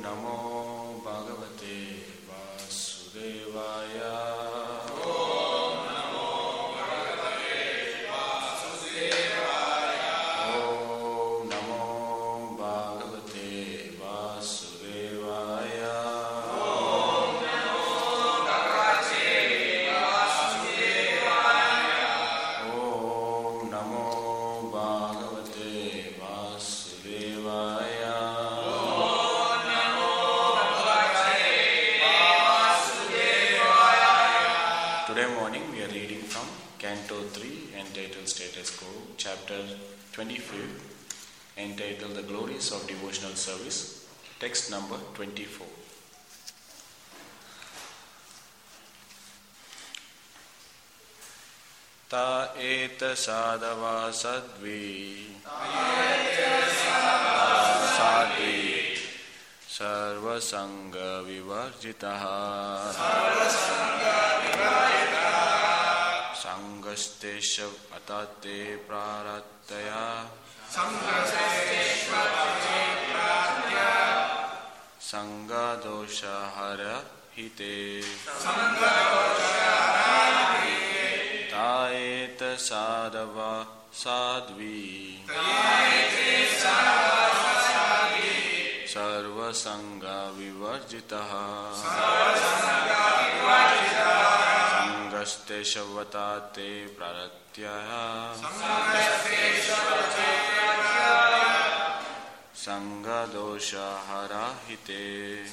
नमो भगवते वासुदेवाय। Chapter 25, entitled The Glories of Devotional Service, text number 24. Ta eta sadhava sadvi sadvi sarva sangha vivarjitaha Sangastesha atate prarataya Sangha dosha hara hite Taeta sadhava sadvi Sarva sangha vivarjitaha Sangaste shavatate praratyaya Sangha dosha harahite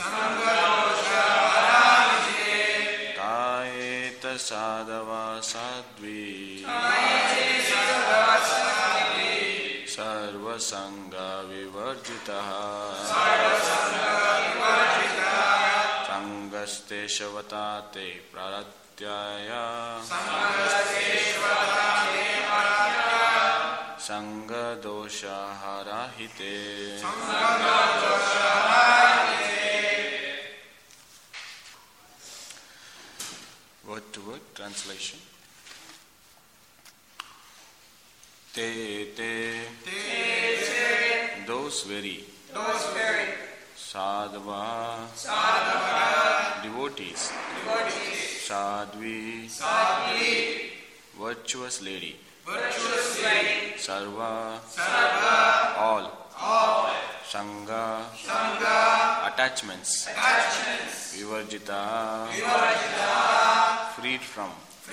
Taeta sadhava sadvi Sarva sangha vivarjitaha Sangaste shavatate praratyaya Sangha dosha harahite Word to word translation. Te those very sadhava devotees sadhvi virtuous lady sarva all sangha attachments vivarjita freed from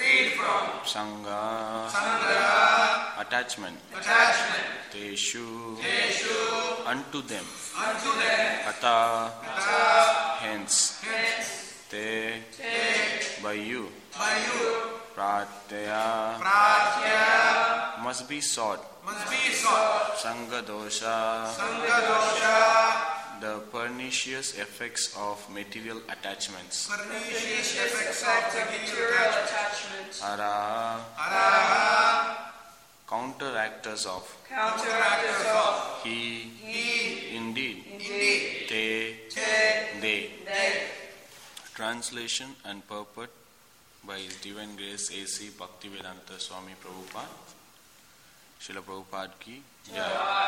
sangha attachment teshu unto them ata hence te by you pratyaya must be sought sangha dosha the pernicious effects of material attachments ara counteractors of he indeed they translation and purport by His Divine Grace A.C. Bhaktivedanta Swami Prabhupada. Srila Prabhupada ki jai.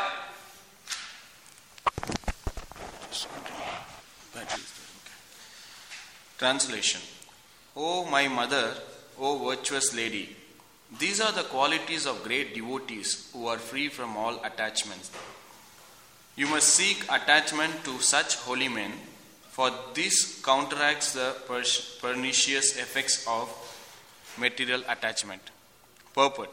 Translation. O my mother, O virtuous lady, these are the qualities of great devotees who are free from all attachments. You must seek attachment to such holy men, for this counteracts the pernicious effects of material attachment. Purport.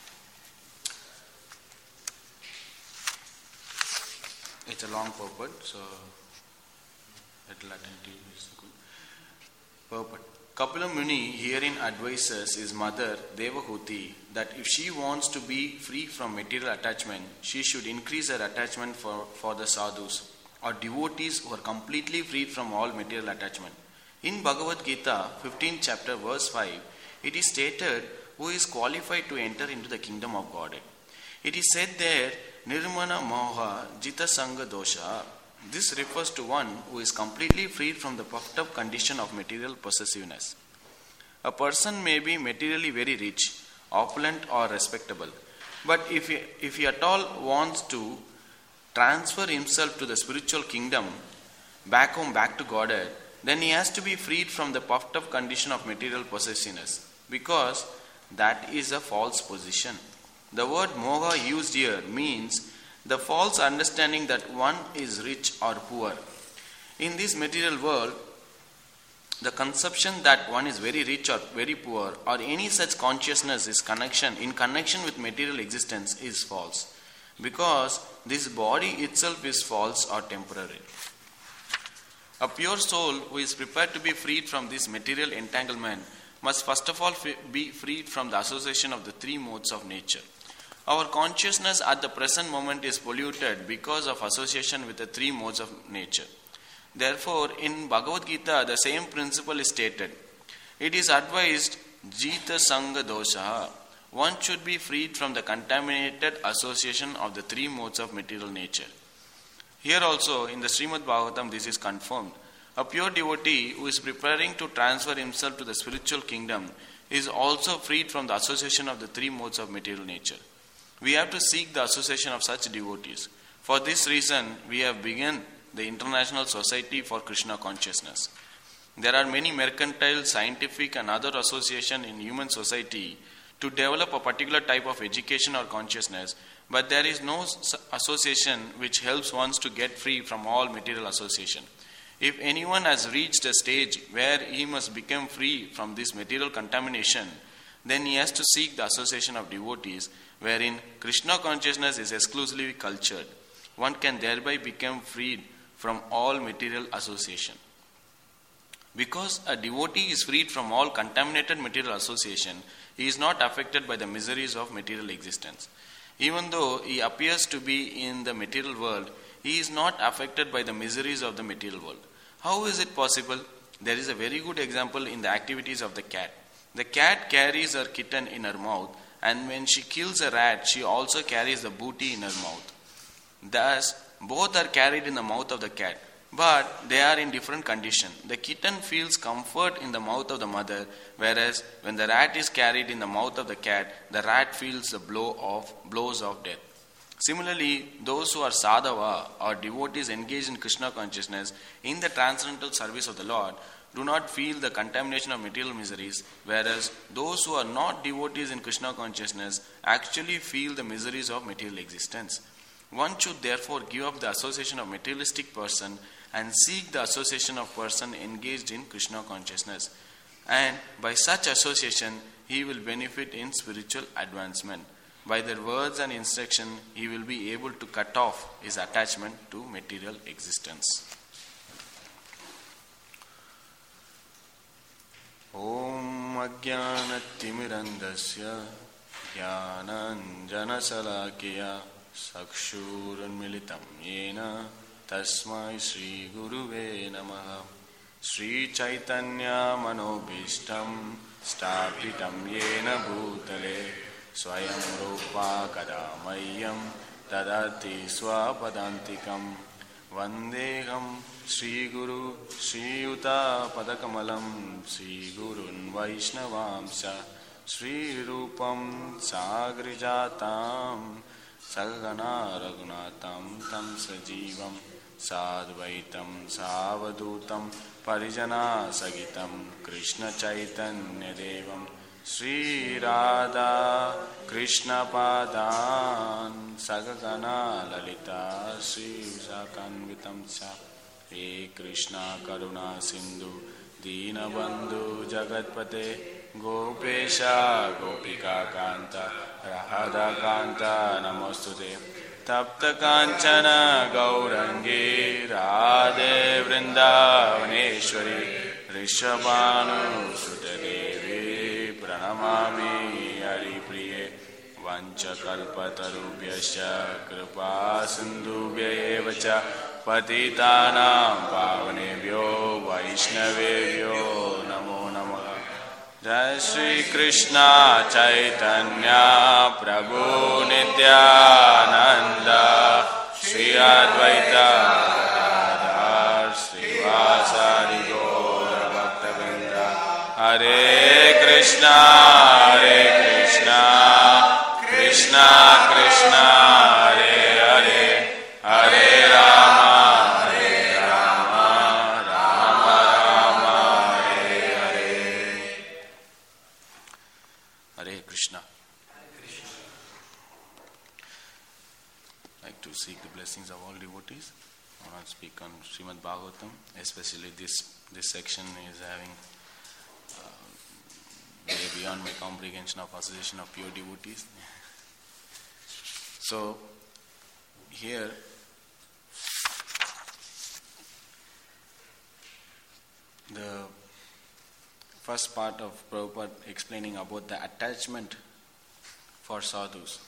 It's a long purport, so little attentive is good. Purport. Kapila Muni herein advises his mother Devahuti that if she wants to be free from material attachment, she should increase her attachment for the sadhus or devotees who are completely freed from all material attachment. In Bhagavad Gita, 15th chapter, verse 5, it is stated who is qualified to enter into the kingdom of God. It is said there, Nirmana Moha Jita Sangha Dosha. This refers to one who is completely freed from the puffed up condition of material possessiveness. A person may be materially very rich, opulent or respectable, but if he at all wants to transfer himself to the spiritual kingdom, back home, back to Godhead, then he has to be freed from the puffed up condition of material possessiveness, because that is a false position. The word moha used here means the false understanding that one is rich or poor. In this material world, the conception that one is very rich or very poor or any such consciousness is in connection with material existence is false, because this body itself is false or temporary. A pure soul who is prepared to be freed from this material entanglement must first of all be freed from the association of the three modes of nature. Our consciousness at the present moment is polluted because of association with the three modes of nature. Therefore, in Bhagavad Gita, the same principle is stated. It is advised, Jita Sangha Dosha. One should be freed from the contaminated association of the three modes of material nature. Here also, in the Srimad Bhagavatam, this is confirmed. A pure devotee who is preparing to transfer himself to the spiritual kingdom is also freed from the association of the three modes of material nature. We have to seek the association of such devotees. For this reason, we have begun the International Society for Krishna Consciousness. There are many mercantile, scientific and other associations in human society to develop a particular type of education or consciousness, but there is no association which helps one to get free from all material association. If anyone has reached a stage where he must become free from this material contamination, then he has to seek the association of devotees, wherein Krishna consciousness is exclusively cultured. One can thereby become freed from all material association. Because a devotee is freed from all contaminated material association, he is not affected by the miseries of material existence. Even though he appears to be in the material world, he is not affected by the miseries of the material world. How is it possible? There is a very good example in the activities of the cat. The cat carries her kitten in her mouth, and when she kills a rat, she also carries the booty in her mouth. Thus, both are carried in the mouth of the cat, but they are in different conditions. The kitten feels comfort in the mouth of the mother, whereas when the rat is carried in the mouth of the cat, the rat feels the blows of death. Similarly, those who are sadhava or devotees engaged in Krishna consciousness in the transcendental service of the Lord do not feel the contamination of material miseries, whereas those who are not devotees in Krishna consciousness actually feel the miseries of material existence. One should therefore give up the association of materialistic person and seek the association of person engaged in Krishna consciousness. And by such association, he will benefit in spiritual advancement. By their words and instruction, he will be able to cut off his attachment to material existence. Om Ajnanatimirandasya Jnananjanasalakya Sakshurunmilitam Yena Tasmai Shri Guruve Namaha. Shri Chaitanya Manobishtam Stapitam Yena Bhutale Swayam Rupa Kadamayyam Dadati Swapadantikam Vandeham Shri Guru Shri Yuta Padakamalam Shri Gurun Vaishnavamsa Shri Rupam Sagrijatam Sagana Raghunatam Tam Sajivam Sadvaitam Savadutam Parijana Sagitam Krishna Chaitanya Devam Sri Radha Krishna Padan Sagagana Lalita Sri Sakanvitam Sa He Krishna Karuna Sindhu Dina Bandhu Jagatpate Gopesha Gopika Kanta Radha Kanta Namostute Tapta Kanchana Gaurangi Radhe Vrindavaneshwari Rishabhanu Sutadevi Pranamami Haripriye Vanchakalpatarubhyasya Kripa Sindhubhya Evacha Patitanam Pavanebhyo Vaishnavebhyo Namo Namaha. Jai Shri Krishna Chaitanya Prabhu Nityananda Shri Advaita Gadadhar Srivasadi Gaura Bhaktavrinda. Hare Krishna Krishna Krishna Hare Hare Hare Rama not speak on Srimad Bhagavatam, especially this section is having way beyond my comprehension of association of pure devotees. So here the first part of Prabhupada explaining about the attachment for sadhus.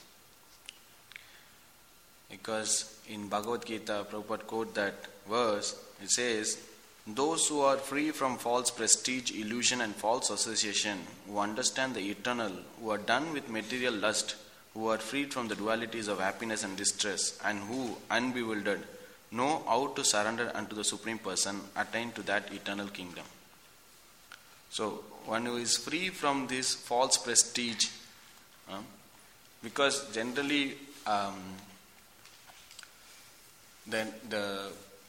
Because in Bhagavad Gita, Prabhupada quote that verse, it says, those who are free from false prestige, illusion and false association, who understand the eternal, who are done with material lust, who are freed from the dualities of happiness and distress, and who, unbewildered, know how to surrender unto the Supreme Person, attain to that eternal kingdom. So, one who is free from this false prestige, because generally then the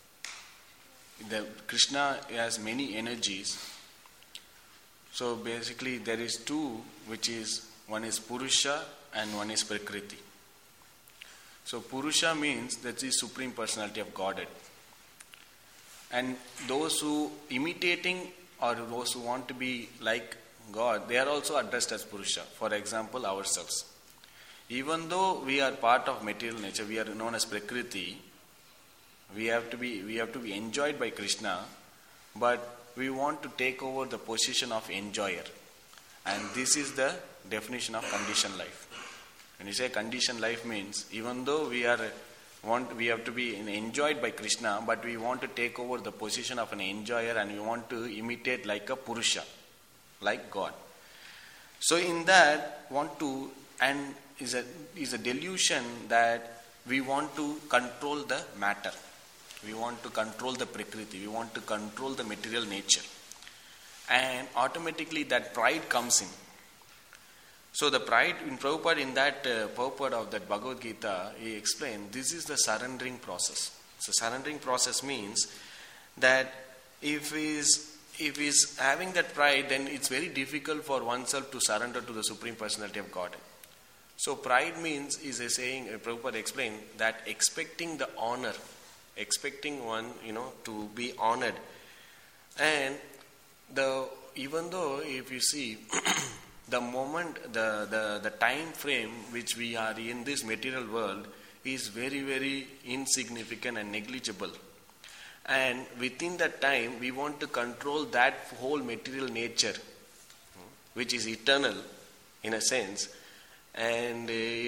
Krishna has many energies. So basically there is two, which is one is Purusha and one is Prakriti. So Purusha means that is Supreme Personality of Godhead. And those who imitating or those who want to be like God, they are also addressed as Purusha. For example, ourselves. Even though we are part of material nature, we are known as Prakriti. We have to be enjoyed by Krishna, but we want to take over the position of enjoyer. And this is the definition of conditioned life. When you say conditioned life means, even though we have to be enjoyed by Krishna, but we want to take over the position of an enjoyer and we want to imitate like a Purusha, like God. So in that, is a delusion that we want to control the matter. We want to control the Prakriti. We want to control the material nature. And automatically that pride comes in. So the pride in Prabhupada, in that purport of that Bhagavad Gita, he explained, this is the surrendering process. So surrendering process means that if he's having that pride, then it's very difficult for oneself to surrender to the Supreme Personality of Godhead. So pride means, Prabhupada explained, that expecting the honor, expecting one, to be honored. And even though if you see, the moment, the time frame which we are in this material world is very, very insignificant and negligible. And within that time, we want to control that whole material nature, which is eternal in a sense. And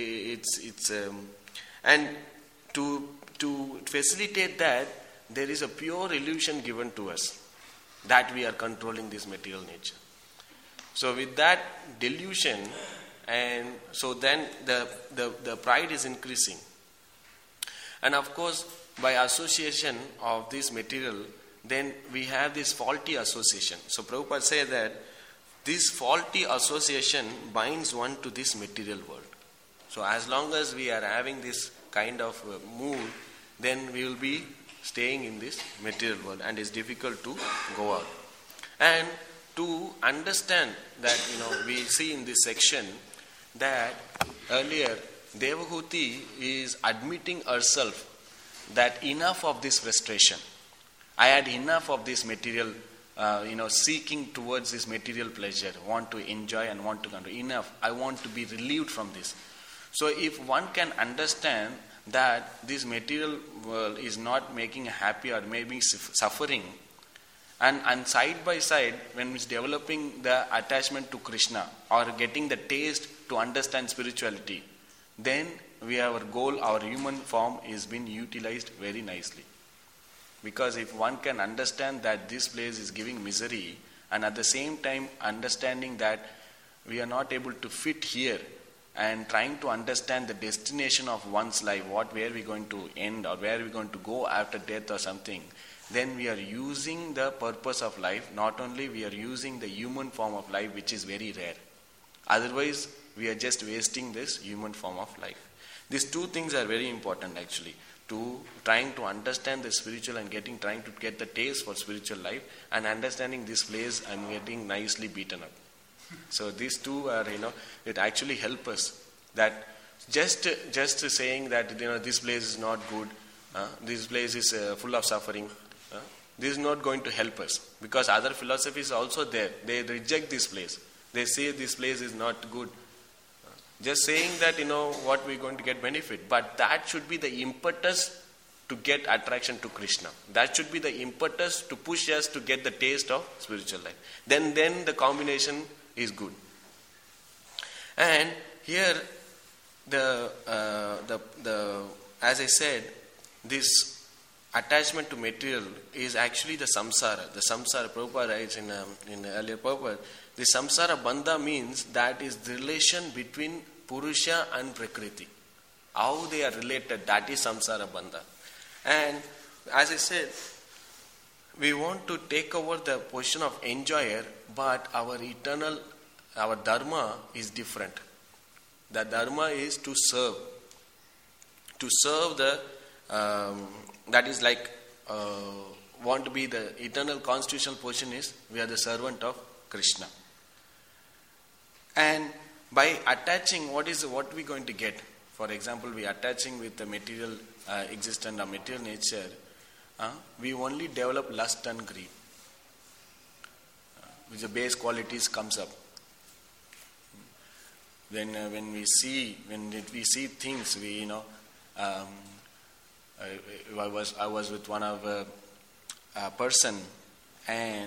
and to facilitate that, there is a pure illusion given to us that we are controlling this material nature. So with that delusion, and so then the pride is increasing. And of course, by association of this material, then we have this faulty association. So Prabhupada said that this faulty association binds one to this material world. So as long as we are having this kind of mood, then we will be staying in this material world and it's difficult to go out. And to understand that, we see in this section that earlier Devahuti is admitting herself that enough of this frustration. I had enough of this material, seeking towards this material pleasure, want to enjoy and want to control. Enough. I want to be relieved from this. So if one can understand that this material world is not making happy or maybe suffering, and side by side, when it's developing the attachment to Krishna or getting the taste to understand spirituality, then our goal, our human form is being utilized very nicely. Because if one can understand that this place is giving misery, and at the same time understanding that we are not able to fit here, and trying to understand the destination of one's life, where we're going to end or where we're going to go after death or something, then we are using the purpose of life. Not only we are using the human form of life, which is very rare. Otherwise, we are just wasting this human form of life. These two things are very important actually. To trying to understand the spiritual and trying to get the taste for spiritual life, and understanding this place I'm getting nicely beaten up. So these two are, it actually help us. That just saying that, this place is not good, This place is full of suffering. This is not going to help us, because other philosophies are also there. They reject this place. They say this place is not good. Just saying that, what we're going to get benefit. But that should be the impetus to get attraction to Krishna. That should be the impetus to push us to get the taste of spiritual life. Then the combination is good. And here, as I said, this attachment to material is actually the samsara. The samsara, Prabhupada writes in earlier Prabhupada, the samsara bandha means that is the relation between Purusha and Prakriti. How they are related, that is samsara bandha. And as I said, we want to take over the position of enjoyer, but our dharma is different. The dharma is to serve. To serve that is like, want to be the eternal constitutional position is, we are the servant of Krishna. And by attaching, what we going to get? For example, we are attaching with the material existence or material nature, we only develop lust and greed, which the base qualities comes up. When we see things, I was with one of a person, and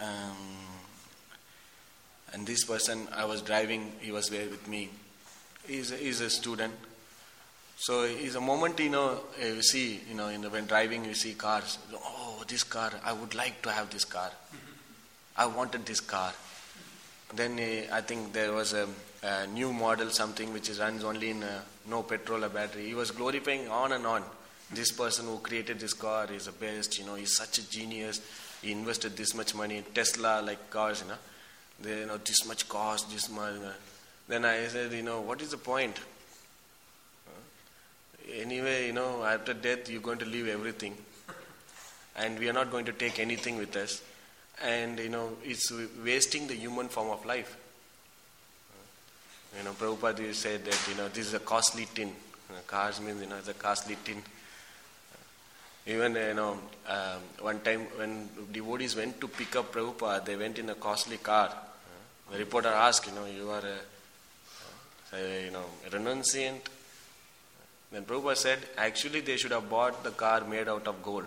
this person, I was driving, he was there with me. He's a student. So is a moment, you see, when driving, you see cars. Oh, this car, I would like to have this car. I wanted this car. Then I think there was a new model, something which runs only in no petrol or battery. He was glorifying on and on. This person who created this car is the best, he's such a genius. He invested this much money. Tesla, like cars, they, this much cost, this much. Then I said, what is the point? Anyway, after death, you're going to leave everything. And we are not going to take anything with us. And, it's wasting the human form of life. Prabhupada said that, this is a costly tin. Cars means, it's a costly tin. Even, one time when devotees went to pick up Prabhupada, they went in a costly car. The reporter asked, you are a renunciant. Then Prabhupada said, actually they should have bought the car made out of gold.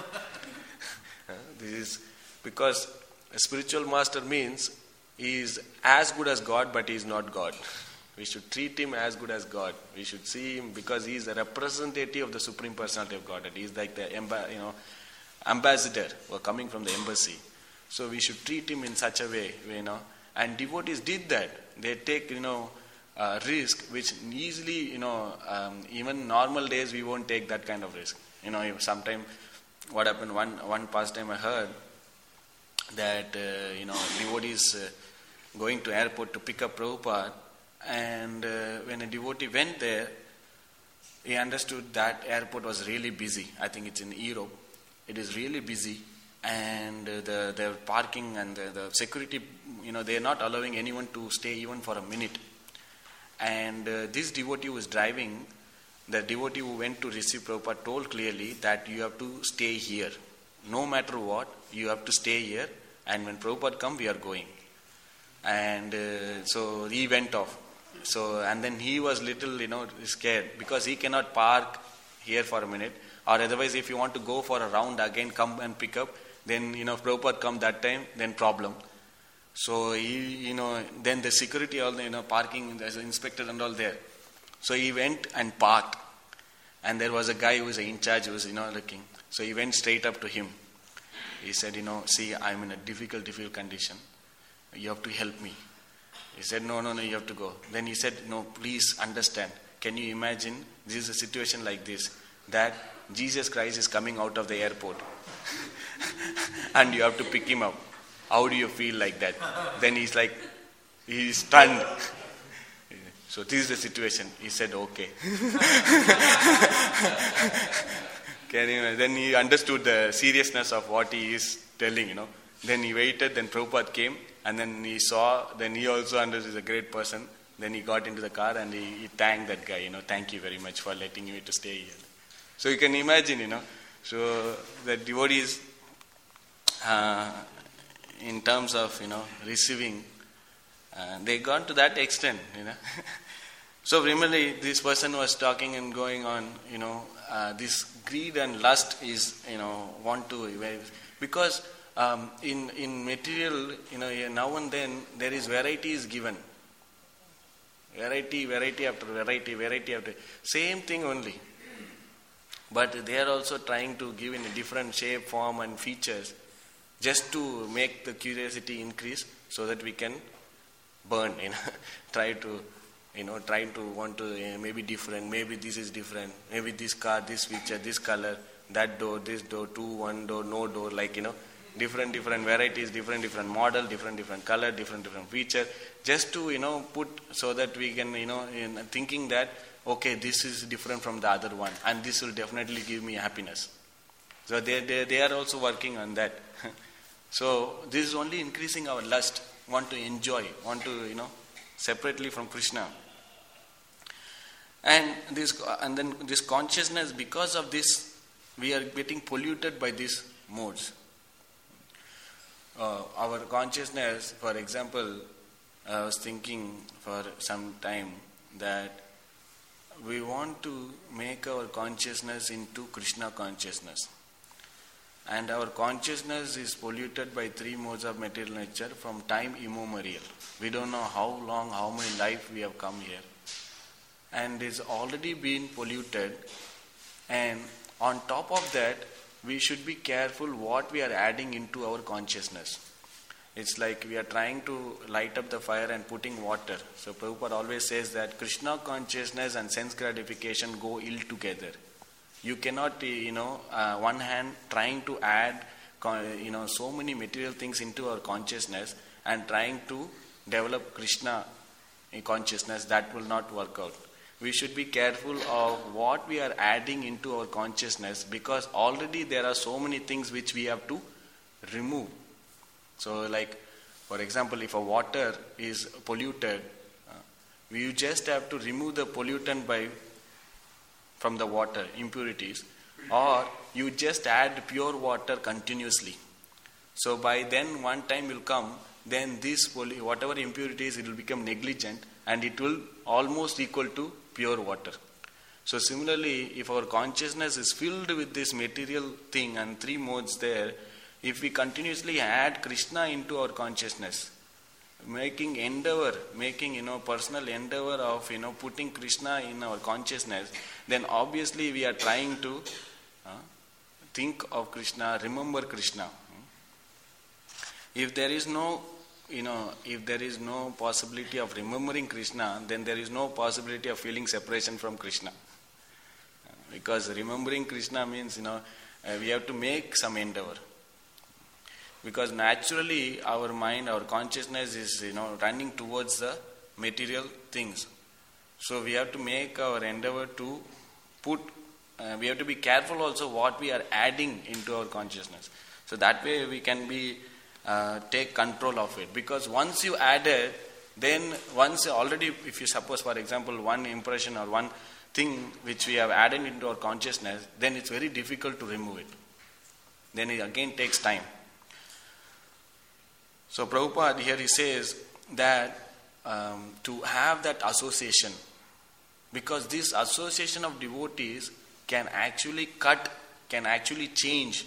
This is because a spiritual master means he is as good as God, but he is not God. We should treat him as good as God. We should see him because he is a representative of the Supreme Personality of Godhead. He is like the ambassador who are coming from the embassy. So we should treat him in such a way, And devotees did that. They take, risk which easily, even normal days we won't take that kind of risk. Sometime what happened, one past time I heard that, devotees going to airport to pick up Prabhupada, and when a devotee went there, he understood that airport was really busy. I think it's in Europe. It is really busy, and the parking and the security, they are not allowing anyone to stay even for a minute. And this devotee who was driving, the devotee who went to receive Prabhupada told clearly that you have to stay here. No matter what, you have to stay here, and when Prabhupada comes, we are going. And so he went off. So, and then he was little, scared because he cannot park here for a minute, or otherwise if you want to go for a round again, come and pick up, then, if Prabhupada come that time, then problem. So he, then the security, all the, parking, there's an inspector and all there. So he went and parked. And there was a guy who was in charge, who was, looking. So he went straight up to him. He said, see, I'm in a difficult condition. You have to help me. He said, no, you have to go. Then he said, no, please understand. Can you imagine, this is a situation like this, that Jesus Christ is coming out of the airport. And you have to pick him up. How do you feel like that? Then he's stunned. So this is the situation. He said, okay. Then he understood the seriousness of what he is telling, Then he waited, then Prabhupada came, and then he saw, then he also understood he's a great person. Then he got into the car and he thanked that guy, thank you very much for letting me to stay here. So you can imagine, so the devotees, in terms of, receiving, they got to that extent, So primarily this person was talking and going on, this greed and lust is, want to, because in material, now and then there is variety is given. Variety after variety after, same thing only. But they are also trying to give in a different shape, form and features just to make the curiosity increase so that we can burn, try to want to, maybe different, maybe this is different, maybe this car, this feature, this color, that door, this door, one door, no door, different varieties, different model, different color, different feature, just to, put so that we can, in thinking that, okay, this is different from the other one and this will definitely give me happiness. So they are also working on that. So this is only increasing our lust, want to enjoy, want to, separately from Krishna. And then this consciousness, because of this, we are getting polluted by these modes. Our consciousness, for example, I was thinking for some time that we want to make our consciousness into Krishna consciousness. And our consciousness is polluted by 3 modes of material nature from time immemorial. We don't know how long, how many lives we have come here. And it's already been polluted. And on top of that, we should be careful what we are adding into our consciousness. It's like we are trying to light up the fire and putting water. So Prabhupada always says that Krishna consciousness and sense gratification go ill together. You cannot, one hand trying to add, so many material things into our consciousness and trying to develop Krishna consciousness, that will not work out. We should be careful of what we are adding into our consciousness, because already there are so many things which we have to remove. So for example, if a water is polluted, you just have to remove the pollutant from the water, impurities, or you just add pure water continuously. So by then one time will come, then this whatever impurities, it will become negligent and it will almost equal to pure water. So similarly, if our consciousness is filled with this material thing and 3 modes there, if we continuously add Krishna into our consciousness, making personal endeavor of putting Krishna in our consciousness, then obviously we are trying to think of Krishna, remember Krishna. If there is no possibility of remembering Krishna, then there is no possibility of feeling separation from Krishna. Because remembering Krishna means we have to make some endeavor. Because naturally our mind, our consciousness is running towards the material things. So we have to make our endeavor to we have to be careful also what we are adding into our consciousness. So that way we can take control of it. Because once you add it, then once already, if you suppose for example one impression or one thing which we have added into our consciousness, then it's very difficult to remove it. Then it again takes time. So Prabhupada here he says that to have that association, because this association of devotees can actually change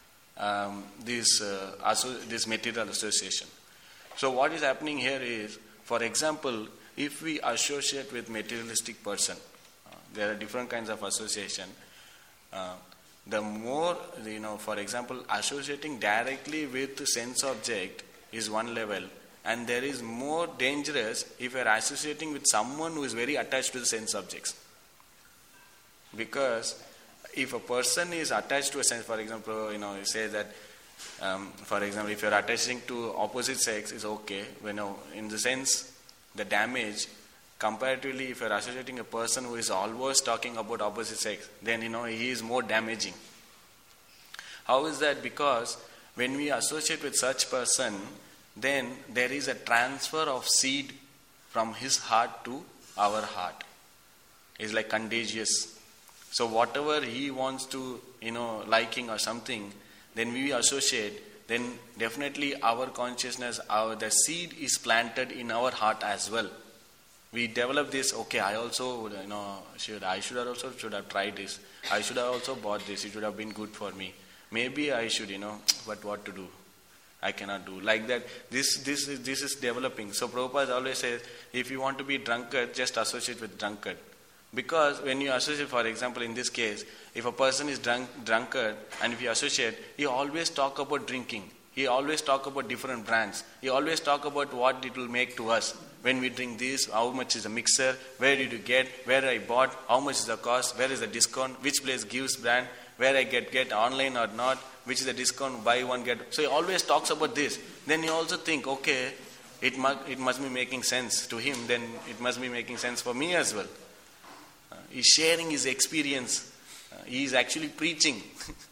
this material association. So what is happening here is, for example, if we associate with materialistic person, there are different kinds of association. The more, for example, associating directly with the sense object is one level, and there is more dangerous if you are associating with someone who is very attached to the sense objects. Because if a person is attached to a sense, for example, you say that, for example, if you are attaching to opposite sex is okay, in the sense, the damage, comparatively, if you are associating a person who is always talking about opposite sex, then he is more damaging. How is that? Because when we associate with such person, then there is a transfer of seed from his heart to our heart. It's like contagious. So whatever he wants to, liking or something, then we associate, then definitely our consciousness, the seed is planted in our heart as well. We develop this, okay, I also, should have tried this. I should have also bought this. It would have been good for me. Maybe I should, but what to do? I cannot do. Like that, this is developing. So Prabhupada always says, if you want to be drunkard, just associate with drunkard. Because when you associate, for example, in this case, if a person is drunkard, and if you associate, he always talk about drinking. He always talk about different brands. He always talk about what it will make to us. When we drink this, how much is a mixer, where did you get, where I bought, how much is the cost, where is the discount, which place gives brand, where I get online or not, which is the discount, buy one get. So he always talks about this. Then you also think, okay, it must be making sense to him, then it must be making sense for me as well. He's sharing his experience. He is actually preaching.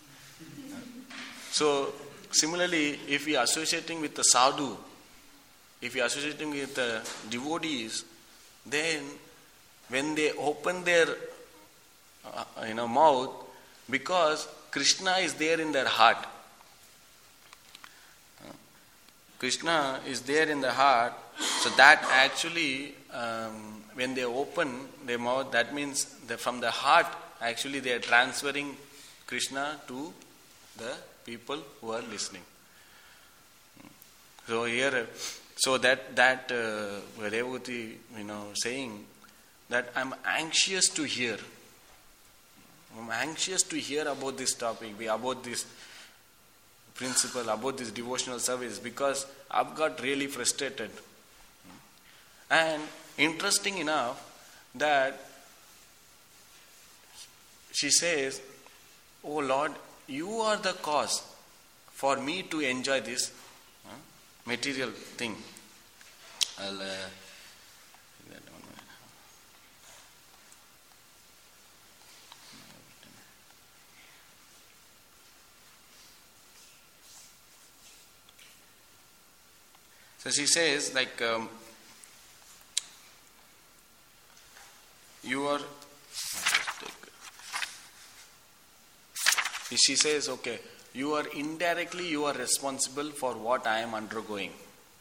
So similarly, if we are associating with the sadhu, if we are associating with the devotees, then when they open their mouth, because Krishna is there in their heart. Krishna is there in the heart, so that actually when they open their mouth, that means that from the heart actually they are transferring Krishna to the people who are listening. So here, so that Revati, saying that I'm anxious to hear. I'm anxious to hear about this topic, about this principle, about this devotional service, because I've got really frustrated. And interesting enough that she says, "Oh Lord, you are the cause for me to enjoy this material thing." I'll So she says, she says, okay, you are responsible for what I am undergoing.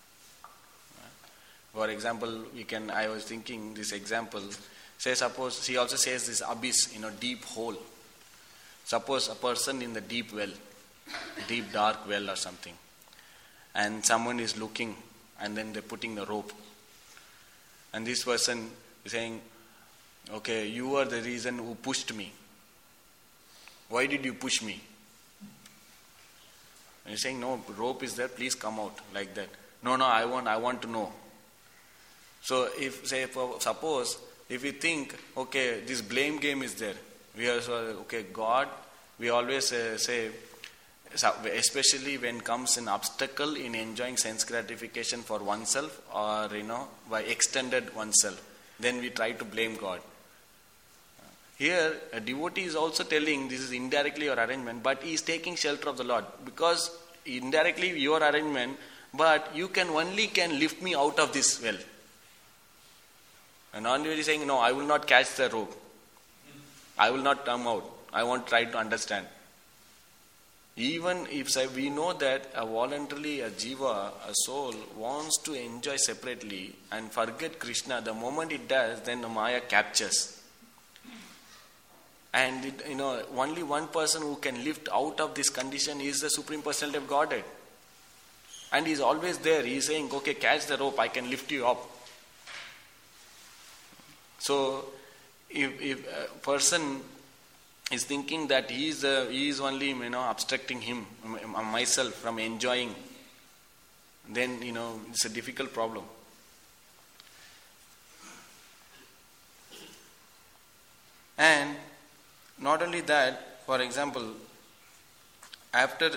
For example, I was thinking this example, say suppose, she also says this abyss, deep hole. Suppose a person in the deep well, deep dark well or something, and someone is looking, and then they're putting the rope. And this person is saying, okay, you are the reason who pushed me. Why did you push me? And you're saying, no, rope is there, please come out, like that. No, I want to know. So suppose if we think, okay, this blame game is there. God, we always say, especially when comes an obstacle in enjoying sense gratification for oneself or by extended oneself, then we try to blame God. Here a devotee is also telling this is indirectly your arrangement, but he is taking shelter of the Lord, because indirectly your arrangement, but you can lift me out of this well. And non-devotee is saying, no, I will not catch the rope, I will not come out, I won't try to understand. Even if we know that a jiva, a soul, wants to enjoy separately and forget Krishna, the moment it does, then the Maya captures. And only one person who can lift out of this condition is the Supreme Personality of Godhead. And he is always there. He is saying, okay, catch the rope, I can lift you up. So, if a person is thinking that he is only obstructing myself from enjoying, then it's a difficult problem. And not only that, for example, after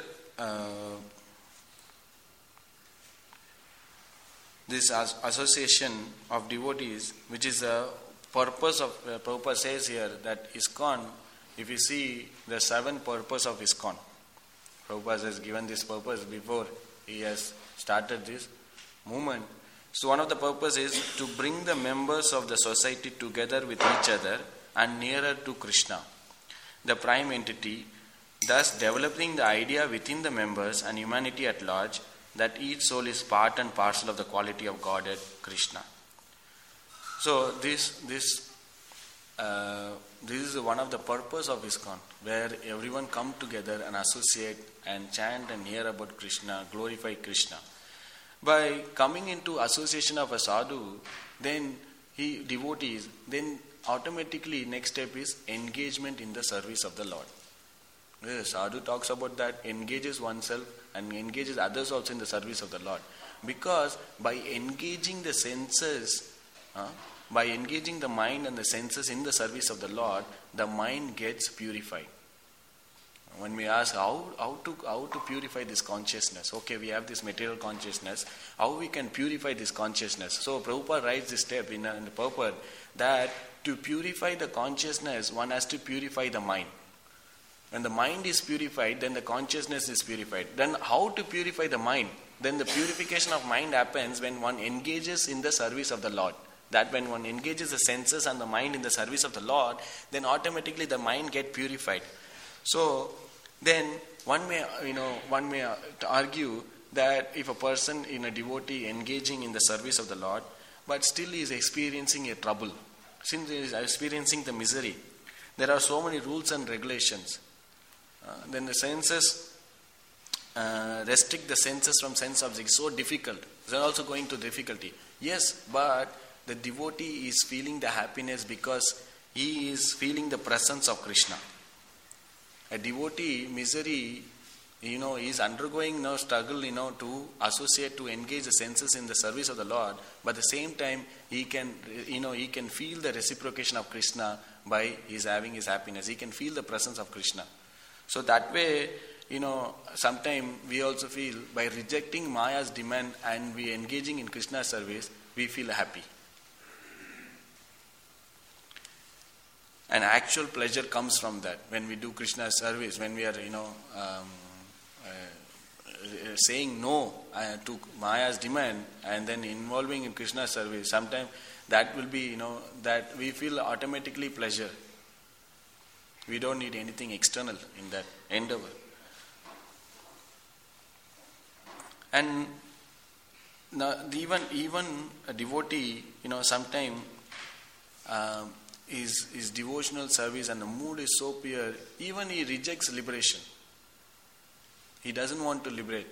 this association of devotees, which is the purpose of Prabhupada says here that ISKCON, if you see the 7 purpose of ISKCON, Prabhupada has given this purpose before he has started this movement. So one of the purposes is to bring the members of the society together with each other and nearer to Krishna. the prime entity, thus developing the idea within the members and humanity at large that each soul is part and parcel of the quality of Godhead, Krishna. So this is one of the purpose of ISKCON, where everyone come together and associate and chant and hear about Krishna, glorify Krishna. By coming into association of a sadhu, then devotees, then automatically next step is engagement in the service of the Lord. The sadhu talks about that, engages oneself and engages others also in the service of the Lord. Because by engaging the senses, by engaging the mind and the senses in the service of the Lord, the mind gets purified. When we ask how to purify this consciousness, okay, we have this material consciousness, how we can purify this consciousness? So Prabhupada writes this step in the purport that to purify the consciousness, one has to purify the mind. When the mind is purified, then the consciousness is purified. Then how to purify the mind? Then the purification of mind happens when one engages in the service of the Lord. That when one engages the senses and the mind in the service of the Lord, then automatically the mind gets purified. So then one may argue that if a person in a devotee engaging in the service of the Lord, but still is experiencing a trouble, since he is experiencing the misery, there are so many rules and regulations. Then the senses restrict the senses from sense objects. So difficult. They are also going to difficulty. Yes, but the devotee is feeling the happiness because he is feeling the presence of Krishna. A devotee, misery, he is undergoing struggle, to associate, to engage the senses in the service of the Lord. But at the same time, he can feel the reciprocation of Krishna by his having his happiness. He can feel the presence of Krishna. So that way, sometimes we also feel by rejecting Maya's demand and we engaging in Krishna's service, we feel happy. And actual pleasure comes from that. When we do Krishna's service, when we are, saying no to Maya's demand and then involving in Krishna's service, sometimes that will be, that we feel automatically pleasure. We don't need anything external in that endeavor. And now, even a devotee, sometimes his devotional service and the mood is so pure, even he rejects liberation. He doesn't want to liberate.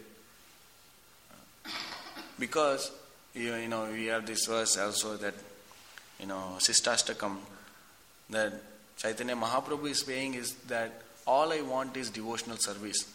Because, we have this verse also that, Sistastakam, that Chaitanya Mahaprabhu is saying is that all I want is devotional service.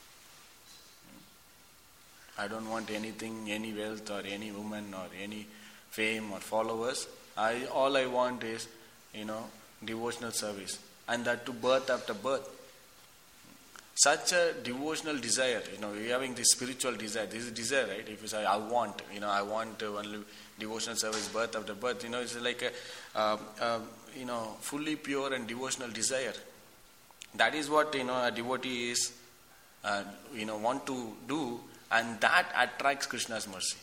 I don't want anything, any wealth or any woman or any fame or followers. All I want is, devotional service. And that to birth after birth. Such a devotional desire, we're having this spiritual desire. This is desire, right? If you say, I want only devotional service, birth after birth, it's like a fully pure and devotional desire. That is what, a devotee is, want to do, and that attracts Krishna's mercy.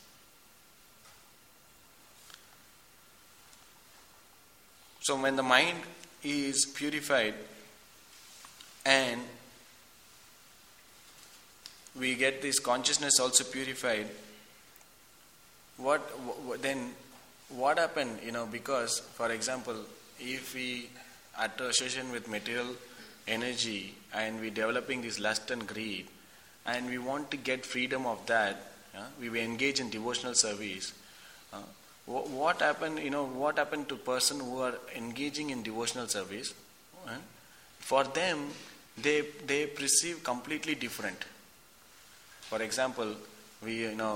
So when the mind is purified and we get this consciousness also purified, what happened, because, for example, if we at association with material energy and we developing this lust and greed and we want to get freedom of that, we engage in devotional service. What happened to person who are engaging in devotional service? For them, they perceive completely different. For example, we in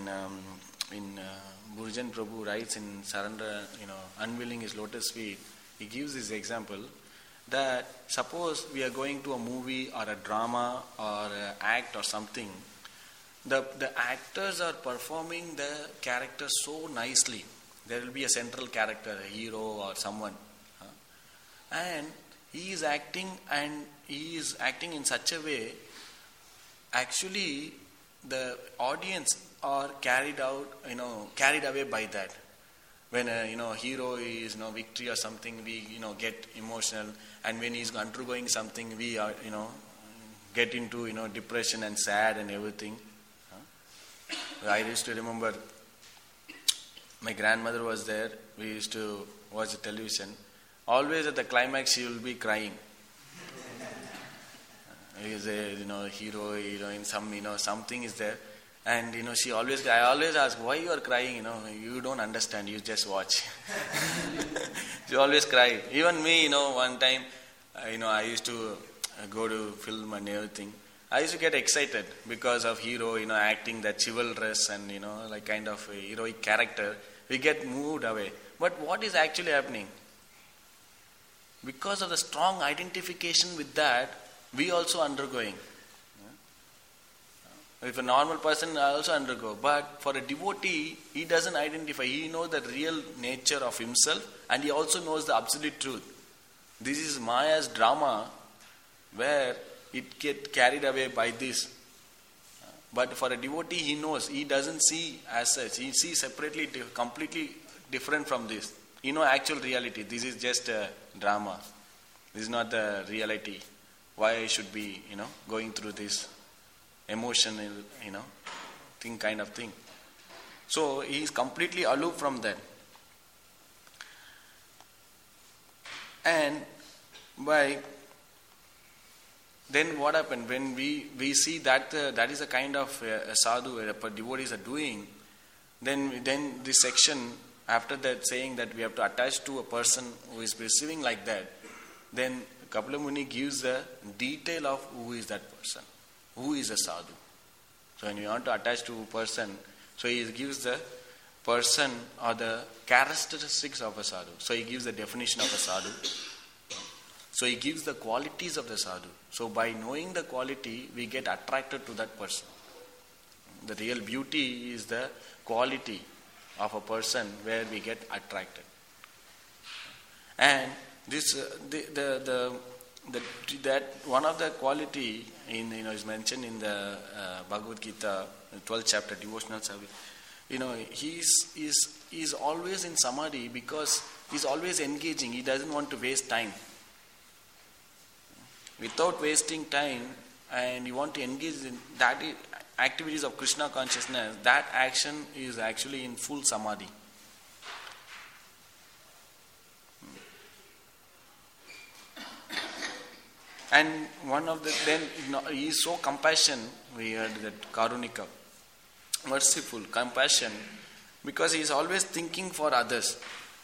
Burjan Prabhu writes in Surrender, unveiling his lotus feet, he gives this example that suppose we are going to a movie or a drama or an act or something, the actors are performing the character so nicely. There will be a central character, a hero or someone, and he is acting in such a way, actually the audience are carried away by that. when a hero is victory or something, we get emotional, and when he's undergoing something, we are get into depression and sad and everything. I used to remember my grandmother was there. We used to watch the television. Always at the climax, she will be crying. He is a hero, heroine, something is there. And I always ask, why you are crying? You don't understand, you just watch. She always cry. Even me, one time, I used to go to film and everything. I used to get excited because of hero, acting that chivalrous and like kind of a heroic character. We get moved away. But what is actually happening? Because of the strong identification with that, we also undergoing. If a normal person also undergo, but for a devotee, he doesn't identify. He knows the real nature of himself, and he also knows the absolute truth. This is Maya's drama, where it gets carried away by this. But for a devotee, he knows. He doesn't see as such. He sees separately, completely different from this. Actual reality. This is just a drama. This is not the reality. Why I should be, going through this emotional, kind of thing. So he is completely aloof from that. And then what happened when we see that that is a kind of a sadhu, a devotees are doing, then this section after that saying that we have to attach to a person who is receiving like that, then Kapila Muni gives the detail of who is that person. Who is a sadhu? So when you want to attach to a person, so he gives the person or the characteristics of a sadhu. So he gives the definition of a sadhu. So he gives the qualities of the sadhu. So by knowing the quality, we get attracted to that person. The real beauty is the quality of a person where we get attracted. And this that one of the quality is mentioned in the Bhagavad Gita, 12th chapter, devotional service. He's always in samadhi because he's always engaging. He doesn't want to waste time. Without wasting time, and you want to engage in that activities of Krishna consciousness, that action is actually in full samadhi. And one of the, then he is so compassion, we heard that Karunika, merciful, compassion, because he is always thinking for others.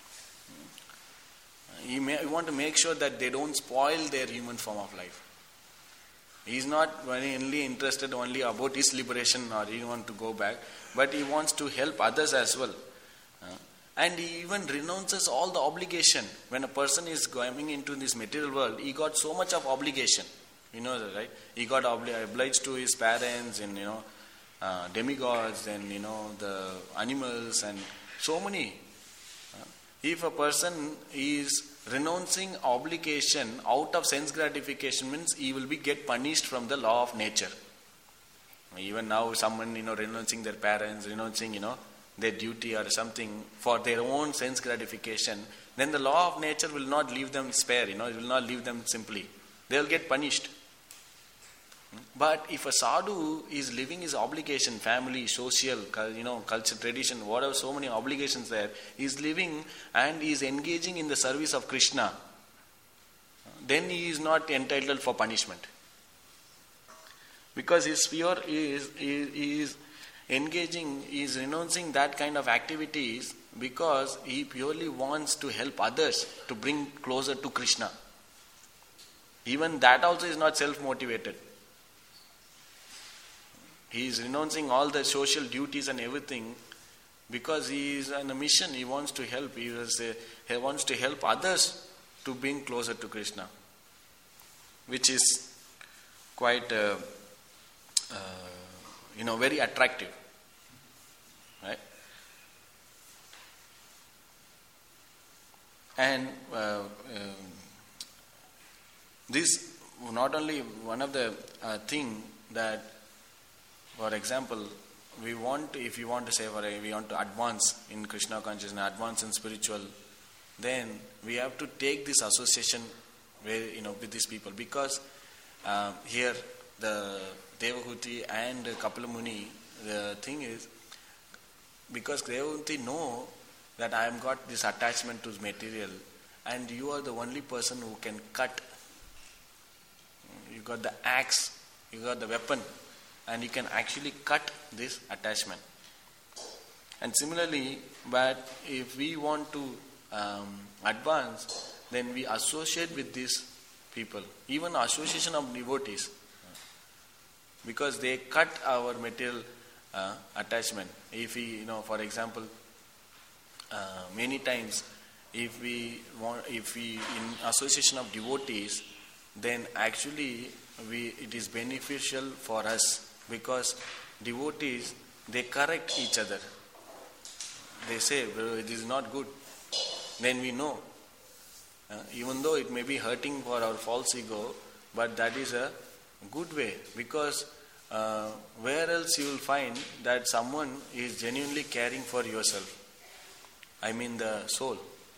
He want to make sure that they don't spoil their human form of life. He is not only interested only about his liberation or he want to go back, but he wants to help others as well. And he even renounces all the obligation. When a person is going into this material world, he got so much of obligation. You know that, right? He got obliged to his parents and, demigods and, the animals and so many. If a person is renouncing obligation out of sense gratification, means he will get punished from the law of nature. Even now someone, renouncing their parents, renouncing, their duty or something for their own sense gratification, then the law of nature will not leave them spare, it will not leave them simply. They will get punished. But if a sadhu is living his obligation, family, social, culture, tradition, whatever, so many obligations there, he is living and he is engaging in the service of Krishna, then he is not entitled for punishment. Because he is engaging, he is renouncing that kind of activities because he purely wants to help others to bring closer to Krishna. Even that also is not self-motivated. He is renouncing all the social duties and everything because he is on a mission. He wants to help. He wants to help others to bring closer to Krishna, which is quite, very attractive, right? And this not only one of the thing that, for example, if you want to say, we want to advance in Krishna consciousness, advance in spiritual, then we have to take this association with these people, because here the Devahuti and Kapila Muni, the thing is, because Devahuti know that I have got this attachment to material, and you are the only person who can cut. You got the axe, you got the weapon, and you can actually cut this attachment. And similarly, but if we want to advance, then we associate with these people, even association of devotees, because they cut our material attachment. If we, for example, many times, if we in association of devotees, then actually it is beneficial for us, because devotees, they correct each other. They say, it is not good. Then we know. Even though it may be hurting for our false ego, but that is a good way, because where else you will find that someone is genuinely caring for yourself? I mean the soul.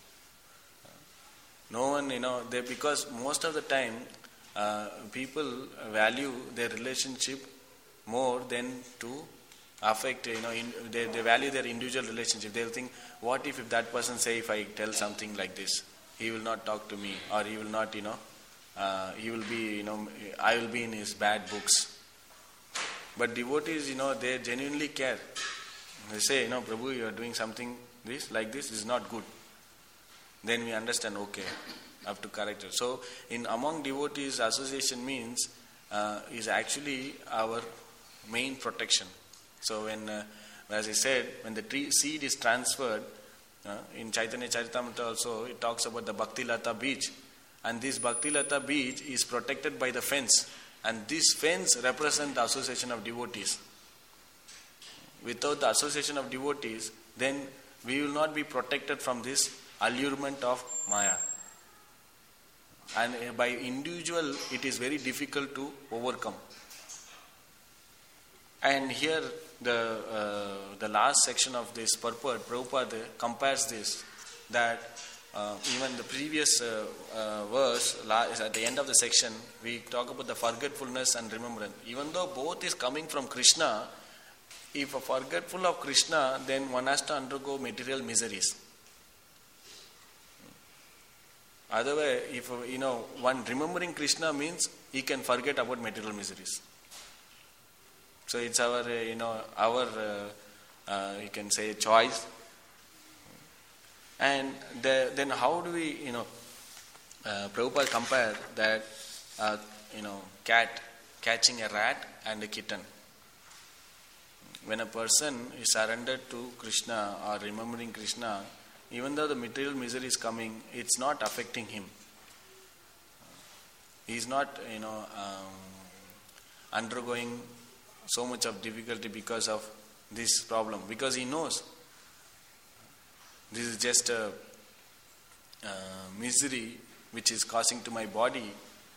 No one, because most of the time people value their relationship more than to affect, they value their individual relationship. They'll think, what if that person say, if I tell something like this, he will not talk to me, or he will not, he will be, I will be in his bad books. But devotees, they genuinely care. They say, Prabhu, you are doing something like this is not good. Then we understand, okay, I have to correct it. So, among devotees, association means is actually our main protection. So, when, as I said, when the seed is transferred, in Chaitanya Charitamrita also, it talks about the Bhakti Lata Beej. And this Bhakti Lata Beej is protected by the fence. And this fence represents the association of devotees. Without the association of devotees, then we will not be protected from this allurement of Maya. And by individual, it is very difficult to overcome. And here, the last section of this purport, Prabhupada compares this, that even the previous verse, at the end of the section, we talk about the forgetfulness and remembrance. Even though both is coming from Krishna, if a forgetful of Krishna, then one has to undergo material miseries. Otherwise, if one remembering Krishna means he can forget about material miseries. So it's our you can say choice. And then how do we Prabhupada compare that cat catching a rat and a kitten. When a person is surrendered to Krishna or remembering Krishna, even though the material misery is coming, it's not affecting him. He is not, undergoing so much of difficulty because of this problem. Because he knows this is just a misery which is causing to my body.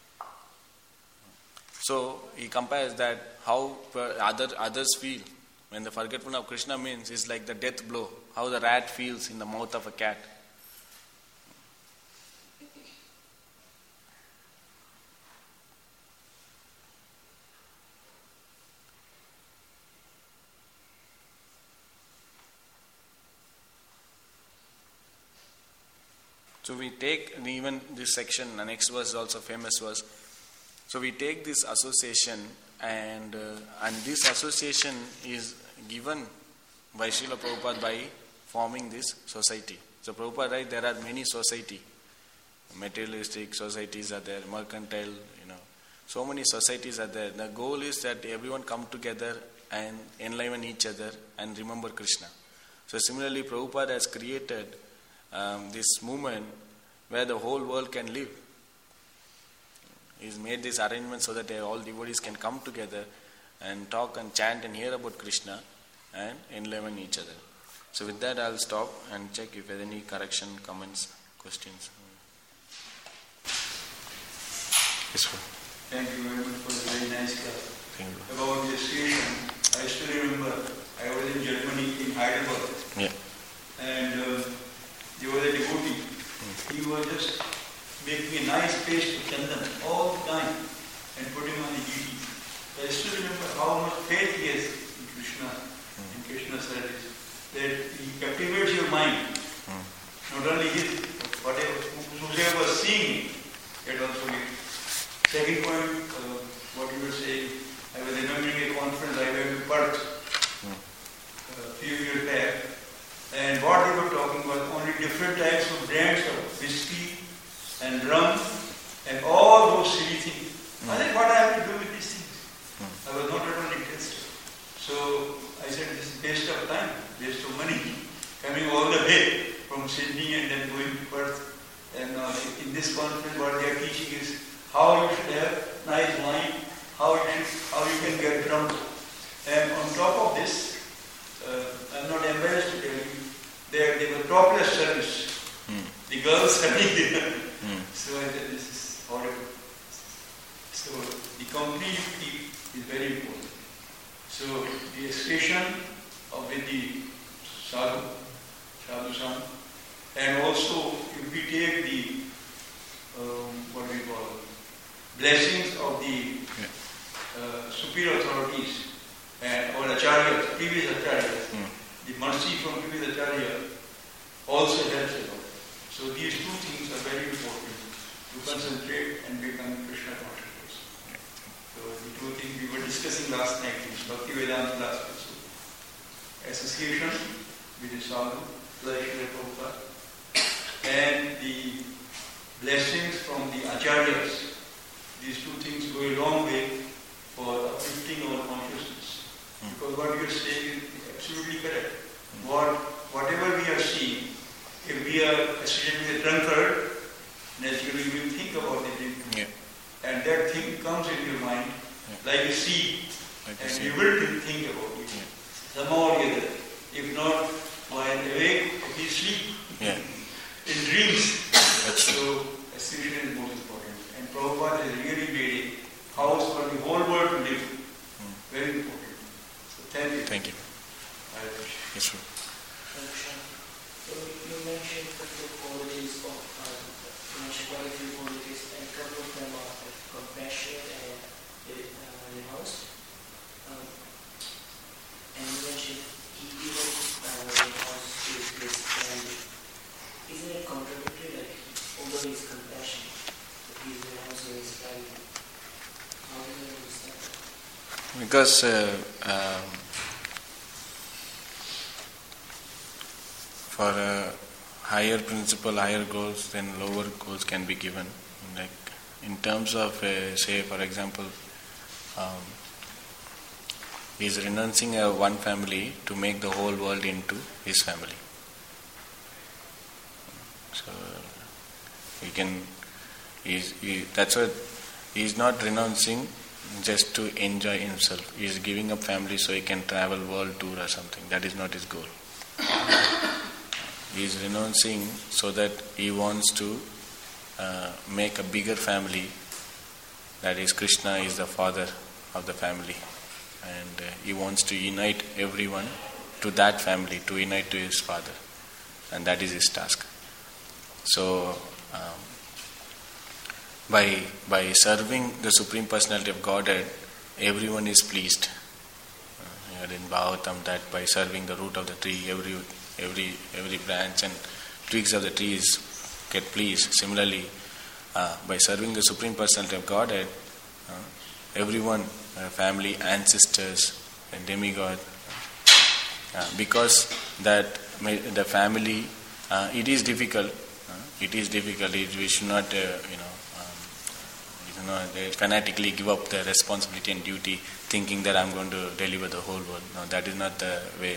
So he compares that how others feel. When the forgetfulness of Krishna means, it's like the death blow. How the rat feels in the mouth of a cat. So we take even this section, the next verse is also famous verse. So we take this association and this association is given by Srila Prabhupada by forming this society. So Prabhupada writes, there are many society, materialistic societies are there, mercantile, so many societies are there. The goal is that everyone come together and enliven each other and remember Krishna. So similarly, Prabhupada has created this movement where the whole world can live. He's made this arrangement so that all devotees can come together and talk and chant and hear about Krishna and enliven each other. So with that, I'll stop and check if there are any correction, comments, questions. Yes, sir. Thank you very much for the very nice class. Thank you. About this reading, I still remember Hyderabad. Yeah. And there was a devotee. He was just making a nice paste of chandan all the time and putting on the deities. I still remember how much faith he has in Krishna and Krishna's service, that he captivates your mind. Not only his, but whoever was seeing it also gets. Second point, what you were saying, I was remembering a conference I went to Perth a few years back, and what they were talking was only different types of brands of whiskey and rum and all those silly things. I said, what I have to do with these things? I was not at all interested. So I said, this is waste of time, waste of money, coming all the way from Sydney and then going to Perth. And in this conference, what they are teaching is how you should have nice wine, how you can get drunk. And on top of this, I'm not embarrassed to tell you, they were topless service. The girls standing there. So I said, this is horrible. So the company you keep is very important. So the association with the sadhu san, and also if we take the what we call blessings of the superior authorities and our acharyas, previous acharyas, the mercy from previous acharya also helps a lot. So these two things are very important to concentrate and become Krishna conscious. So the two things we were discussing last night in Bhakti Vedanta class also. Association with the sadhu, Srila Prabhupada, and the blessings from the acharyas. These two things go a long way for uplifting our consciousness. Because what you are saying is absolutely correct. Whatever we are seeing, if we are associated with a drunkard, naturally we will think about the drink. Yeah. And that thing comes in your mind like a seed. And you will think about it. Yeah. Somehow or the other. If not, while awake, if you sleep. Yeah. In dreams. That's so, association is most important. And Prabhupada has really made a house for the whole world to live. Very important. So, thank you. Thank you. Yes, sir. So you mentioned a few qualities of, you mentioned quite a few qualities, and a couple of them are compassionate and renounced. And you mentioned he even renounced his family. Isn't it contradictory that although he is compassionate, but he is renouncing his family? How do you understand that? Because for a higher principle, higher goals, then lower goals can be given. Like in terms of, say, for example, he is renouncing one family to make the whole world into his family. So that's what he is not renouncing just to enjoy himself. He is giving up family so he can travel world tour or something. That is not his goal. He is renouncing so that he wants to make a bigger family. That is, Krishna is the father of the family, and he wants to unite everyone to that family, to unite to his father, and that is his task. So by serving the Supreme Personality of Godhead, everyone is pleased. In Bhagavatam, that by serving the root of the tree, every branch and twigs of the trees get pleased. Similarly, by serving the Supreme Personality of Godhead, everyone, family, ancestors, and demigod, because that the family, it is difficult. We should not, fanatically give up the responsibility and duty, thinking that I'm going to deliver the whole world. No, that is not the way.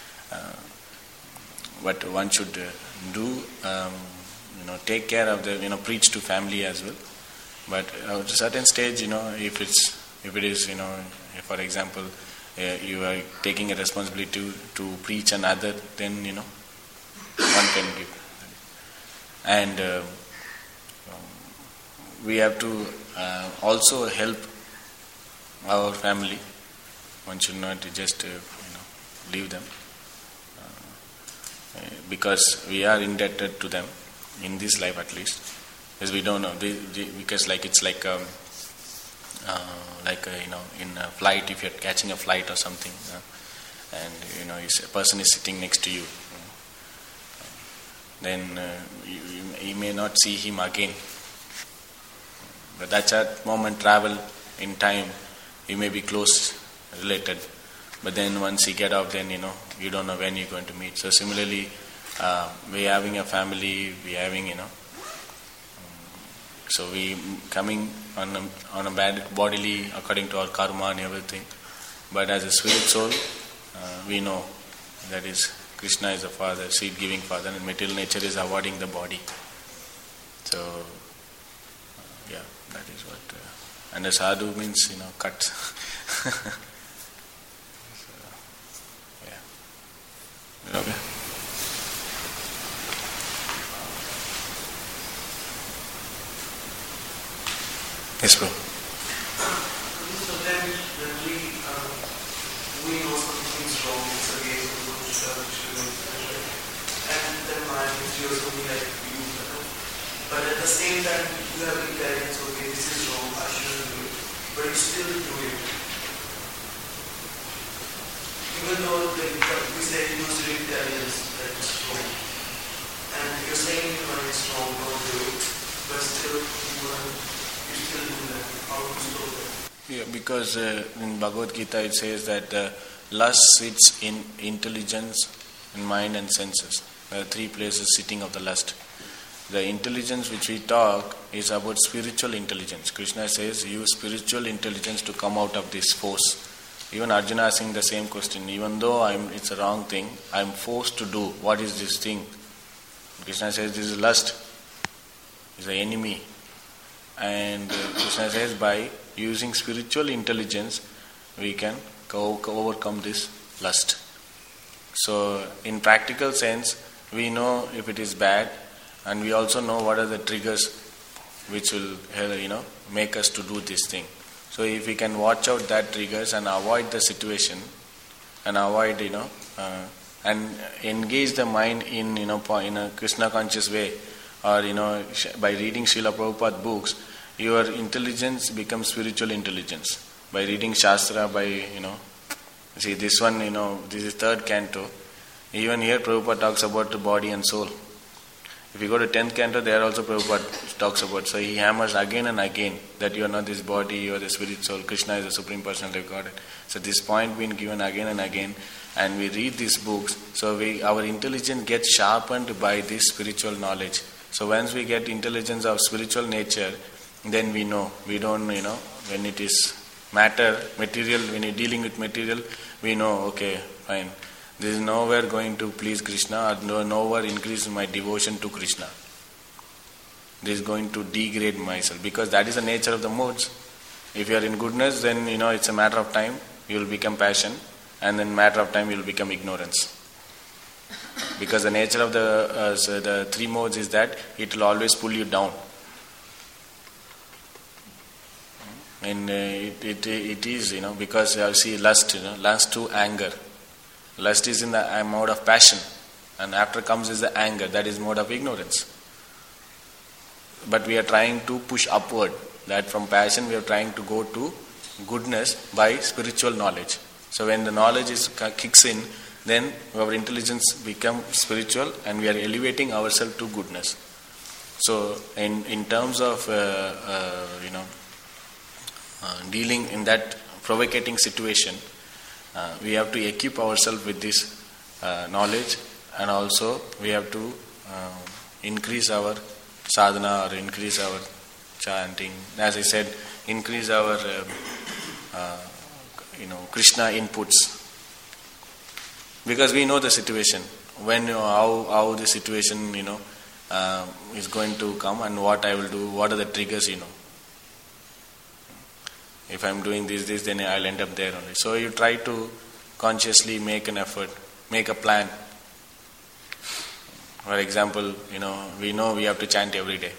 What one should do, take care of the, preach to family as well. But at a certain stage, if it is, for example, you are taking a responsibility to preach another, then one can give. And we have to also help our family. One should not just leave them. because we are indebted to them in this life at least, because we don't know, because like it's like in a flight, if you're catching a flight or something, and a person is sitting next to you, then you may not see him again. But that's at moment travel in time, you may be close related. But then once you get off, then you don't know when you're going to meet. So similarly, we're having a family, we're having so we coming on a bad bodily according to our karma and everything. But as a spirit soul, we know that is Krishna is the Father, seed-giving Father, and material nature is avoiding the body. So, that is what. And the sadhu means, cut. So, okay. Yes, bro. Sometimes when we know something's wrong, it's against the Buddha, and the mind feels only like you. But at the same time, you have the guidance, okay, this is wrong, I shouldn't do it. But you still do it. Even though we say you use the guidance that is wrong. And you're saying your mind is wrong, don't do it. But still, you still do that. How do you stop that? Yeah, because in Bhagavad Gita it says that lust sits in intelligence, in mind and senses. There are three places sitting of the lust. The intelligence which we talk is about spiritual intelligence. Krishna says, use spiritual intelligence to come out of this force. Even Arjuna asking the same question. Even though it's a wrong thing, I am forced to do. What is this thing? Krishna says, this is lust. It's the enemy. And Krishna says, by using spiritual intelligence, we can overcome this lust. So, in practical sense, we know if it is bad, and we also know what are the triggers which will make us to do this thing. So if we can watch out that triggers and avoid the situation and avoid and engage the mind in a Krishna conscious way, or by reading Srila Prabhupada books, your intelligence becomes spiritual intelligence. By reading Shastra, see this one, this is third canto. Even here Prabhupada talks about the body and soul. If you go to 10th canto, there also Prabhupada talks about. So he hammers again and again that you are not this body, you are the spirit soul, Krishna is the Supreme Personality of Godhead. So this point being given again and again, and we read these books, so our intelligence gets sharpened by this spiritual knowledge. So once we get intelligence of spiritual nature, then we know. We don't, when it is matter, material, when you're dealing with material, we know, okay, fine. This is nowhere going to please Krishna, or nowhere increase my devotion to Krishna. This is going to degrade myself, because that is the nature of the modes. If you are in goodness, then it's a matter of time, you will become passion, and then matter of time you will become ignorance. Because the nature of the three modes is that it will always pull you down. And it is, because you see lust, lust to anger. Lust is in the mode of passion, and after comes is the anger, that is mode of ignorance. But we are trying to push upward, that from passion we are trying to go to goodness by spiritual knowledge. So when the knowledge kicks in, then our intelligence becomes spiritual and we are elevating ourselves to goodness. So in terms of dealing in that provocating situation, we have to equip ourselves with this knowledge, and also we have to increase our sadhana or increase our chanting. As I said, increase our Krishna inputs, because we know the situation, when how the situation is going to come, and what I will do, what are the triggers. If I am doing this, then I will end up there only. So you try to consciously make an effort, make a plan. For example, we know we have to chant every day.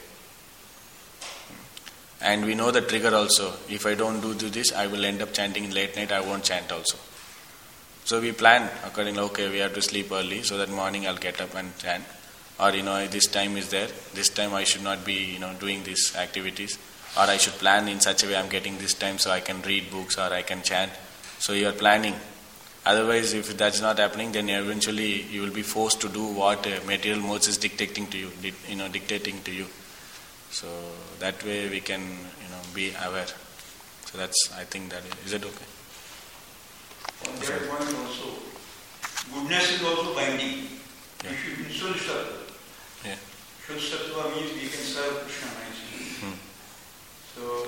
And we know the trigger also. If I don't do this, I will end up chanting in late night, I won't chant also. So we plan accordingly, okay, we have to sleep early so that morning I'll get up and chant. Or, this time is there, this time I should not be, doing these activities. Or I should plan in such a way I'm getting this time so I can read books or I can chant. So you are planning. Otherwise, if that's not happening, then eventually you will be forced to do what material modes is dictating to you, dictating to you. So that way we can, be aware. So that's, I think that is it okay? On that point also, goodness is also binding. Yeah. We should be Shuddha. Yeah. Shuddha means we can serve Krishna nicely. So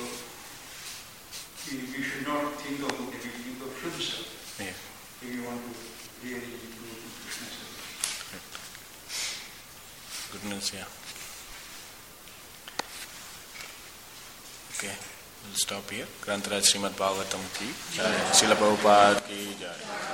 we should not think of it, we think of Shuddha. Yeah. If you want to really do Krishna service. Goodness, yeah. Okay, we'll stop here. Grantaraj Srimad Bhagavatam ki jai. Srila Prabhupada ki jai.